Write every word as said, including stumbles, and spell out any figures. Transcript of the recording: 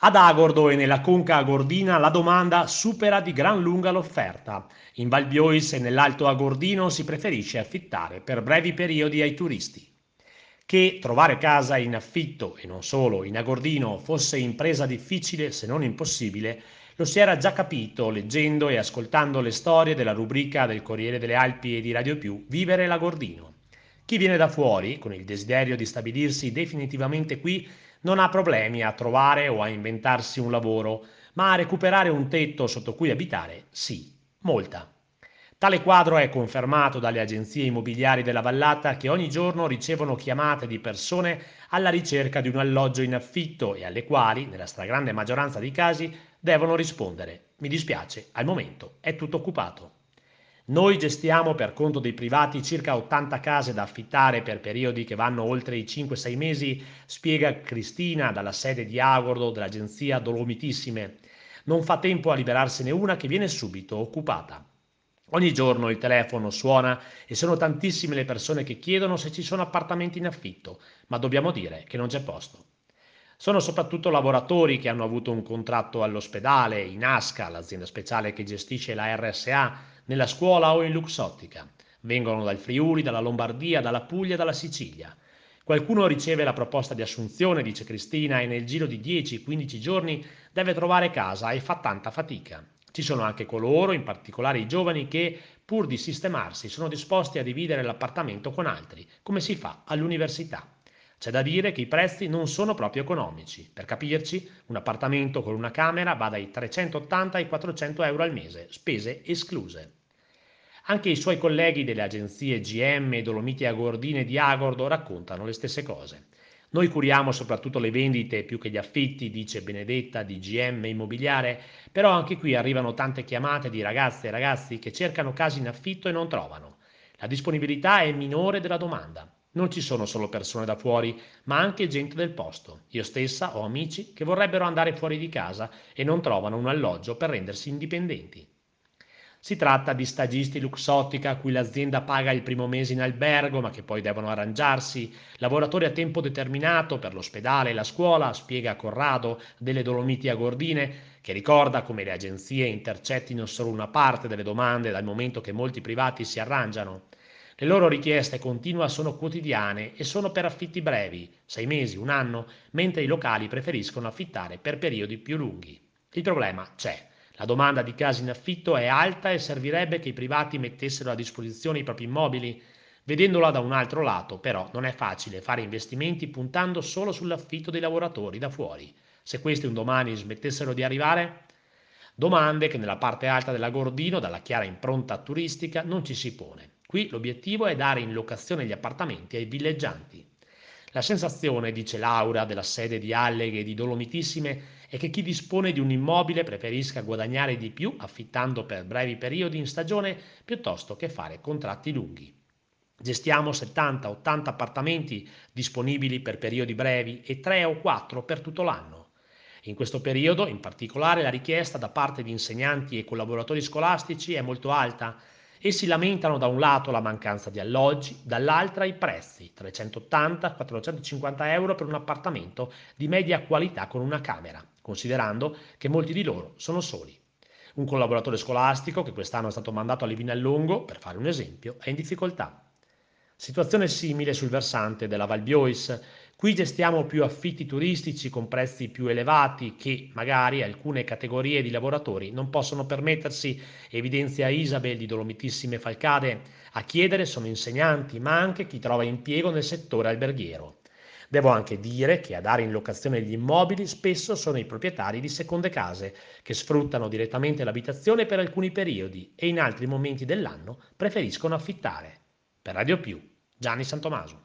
Ad Agordo e nella Conca Agordina la domanda supera di gran lunga l'offerta. In Val Biois e nell'Alto Agordino si preferisce affittare per brevi periodi ai turisti. Che trovare casa in affitto, e non solo, in Agordino fosse impresa difficile se non impossibile, lo si era già capito leggendo e ascoltando le storie della rubrica del Corriere delle Alpi e di Radio Più Vivere l'Agordino. Chi viene da fuori, con il desiderio di stabilirsi definitivamente qui, non ha problemi a trovare o a inventarsi un lavoro, ma a recuperare un tetto sotto cui abitare, sì, molta. Tale quadro è confermato dalle agenzie immobiliari della Vallata che ogni giorno ricevono chiamate di persone alla ricerca di un alloggio in affitto e alle quali, nella stragrande maggioranza dei casi, devono rispondere: mi dispiace, al momento è tutto occupato. Noi gestiamo per conto dei privati circa ottanta case da affittare per periodi che vanno oltre i cinque sei mesi, spiega Cristina dalla sede di Agordo dell'agenzia Dolomitissime. Non fa tempo a liberarsene una che viene subito occupata. Ogni giorno il telefono suona e sono tantissime le persone che chiedono se ci sono appartamenti in affitto, ma dobbiamo dire che non c'è posto. Sono soprattutto lavoratori che hanno avuto un contratto all'ospedale, in ASCA, l'azienda speciale che gestisce la R S A, nella scuola o in Luxottica. Vengono dal Friuli, dalla Lombardia, dalla Puglia, dalla Sicilia. Qualcuno riceve la proposta di assunzione, dice Cristina, e nel giro di dieci quindici giorni deve trovare casa e fa tanta fatica. Ci sono anche coloro, in particolare i giovani, che, pur di sistemarsi, sono disposti a dividere l'appartamento con altri, come si fa all'università. C'è da dire che i prezzi non sono proprio economici. Per capirci, un appartamento con una camera va dai trecentottanta ai quattrocento euro al mese, spese escluse. Anche i suoi colleghi delle agenzie G M, Dolomiti Agordine e di Agordo raccontano le stesse cose. Noi curiamo soprattutto le vendite più che gli affitti, dice Benedetta di G M Immobiliare, però anche qui arrivano tante chiamate di ragazze e ragazzi che cercano case in affitto e non trovano. La disponibilità è minore della domanda. Non ci sono solo persone da fuori, ma anche gente del posto. Io stessa ho amici che vorrebbero andare fuori di casa e non trovano un alloggio per rendersi indipendenti. Si tratta di stagisti luxottica a cui l'azienda paga il primo mese in albergo, ma che poi devono arrangiarsi, lavoratori a tempo determinato per l'ospedale e la scuola, spiega Corrado delle Dolomiti Agordine, che ricorda come le agenzie intercettino solo una parte delle domande dal momento che molti privati si arrangiano. Le loro richieste continue sono quotidiane e sono per affitti brevi, sei mesi, un anno, mentre i locali preferiscono affittare per periodi più lunghi. Il problema c'è. La domanda di case in affitto è alta e servirebbe che i privati mettessero a disposizione i propri immobili. Vedendola da un altro lato, però, non è facile fare investimenti puntando solo sull'affitto dei lavoratori da fuori. Se questi un domani smettessero di arrivare? Domande che nella parte alta dell'Agordino, dalla chiara impronta turistica, non ci si pone. Qui l'obiettivo è dare in locazione gli appartamenti ai villeggianti. La sensazione, dice Laura, della sede di Alleghe e di Dolomitissime, è che chi dispone di un immobile preferisca guadagnare di più affittando per brevi periodi in stagione piuttosto che fare contratti lunghi. Gestiamo settanta ottanta appartamenti disponibili per periodi brevi e tre o quattro per tutto l'anno. In questo periodo, in particolare, la richiesta da parte di insegnanti e collaboratori scolastici è molto alta. Essi lamentano da un lato la mancanza di alloggi, dall'altra i prezzi, trecentottanta quattrocentocinquanta euro per un appartamento di media qualità con una camera, considerando che molti di loro sono soli. Un collaboratore scolastico, che quest'anno è stato mandato a Livinallongo, per fare un esempio, è in difficoltà. Situazione simile sul versante della Val Biois. Qui gestiamo più affitti turistici con prezzi più elevati che magari alcune categorie di lavoratori non possono permettersi, evidenzia Isabel di Dolomitissime Falcade. A chiedere sono insegnanti, ma anche chi trova impiego nel settore alberghiero. Devo anche dire che a dare in locazione gli immobili spesso sono i proprietari di seconde case, che sfruttano direttamente l'abitazione per alcuni periodi e in altri momenti dell'anno preferiscono affittare. Per Radio Più, Gianni Santomaso.